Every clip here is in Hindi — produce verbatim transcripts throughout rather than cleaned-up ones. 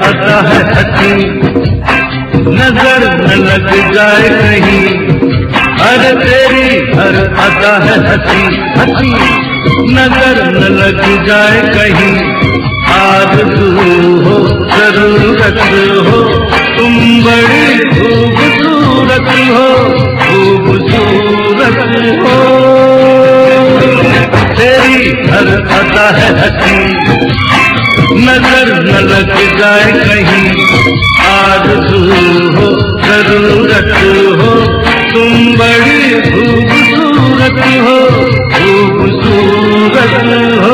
अदा है हसी, नजर न लग जाए कहीं। अरे तेरी हर अदा है हसी हसी, नजर न लग जाए कहीं। आरज़ू हो जरूरत हो, तुम बड़ी खूबसूरत हो, खूबसूरत हो। तेरी हर अदा है हसी, नजर न लग जाए कहीं। आरज़ू हो जरूरत हो, तुम बड़ी खूबसूरत हो, खूबसूरत हो।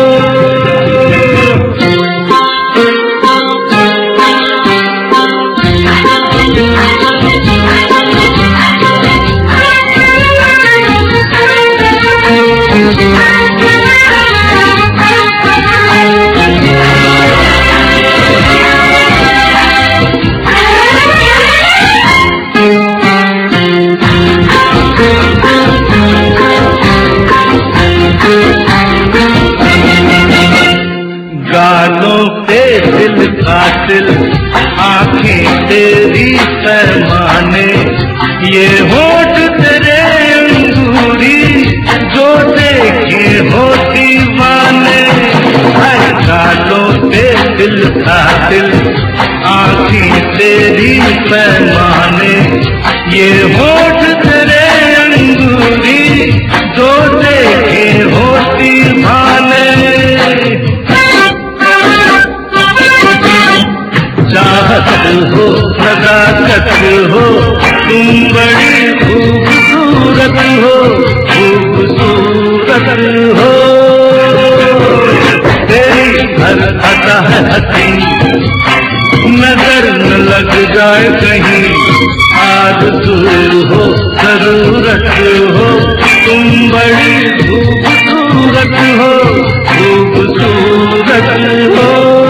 गालों पे दिल कातिल, आंखें तेरी पैमाने। ये होठ तेरे अंगूरी, जो देखे हो दीवाने। गालों पे दिल कातिल, आंखें तेरी पैमाने। ये होठ तेरे अंगूरी, जो देखे हो दीवाने। चाहत हो सदाकत हो, तुम बड़ी खूबसूरत हो, खूबसूरत हो। तेरी हर अदा है हसी, नजर न लग जाए कहीं। आरज़ू हो जरूरत हो, तुम बड़ी खूबसूरत हो, खूबसूरत हो।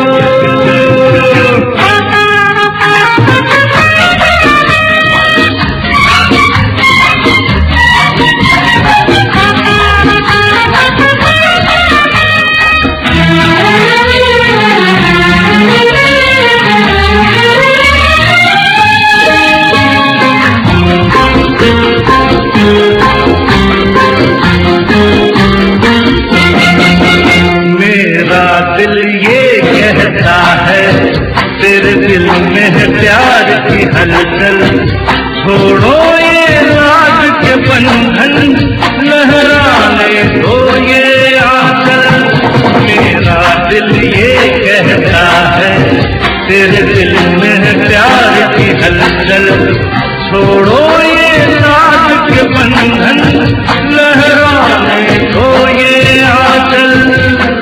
दिल ये कहता है, तेरे दिल में है प्यार की हलचल। छोड़ो ये राज के बंधन, लहराने दो ये आंचल। मेरा दिल ये कहता है, तेरे दिल में है प्यार की हलचल। छोड़ो ये राज के बंधन, लहराने दो ये आंचल।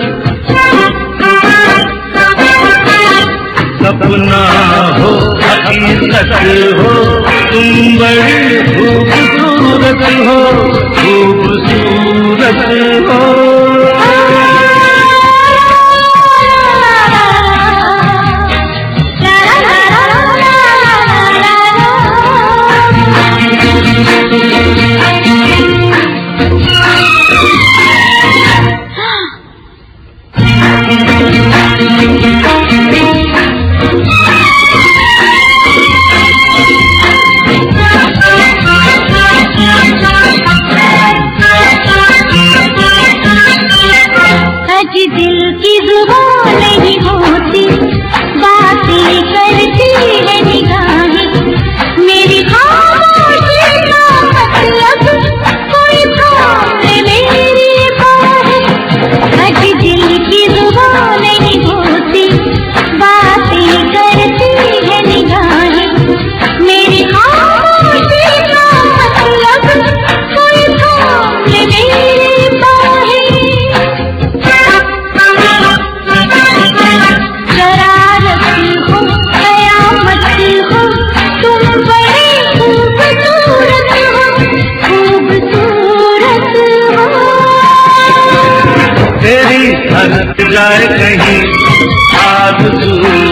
सपना हो हकीकत हो, तुम बड़ी खूबसूरत हो, खूबसूरत हो। दिल की जुबान नहीं होती, बातें करती है निगाहें। मेरी खामोशी का मतलब कोई थाम मेरी बाहें। आज दिल की जुबान नहीं होती, बातें करती है निगाहें। मेरी खामोशी का मतलब कोई थाम मेरी बाहें। तेरी हर जाए कहीं, आरज़ू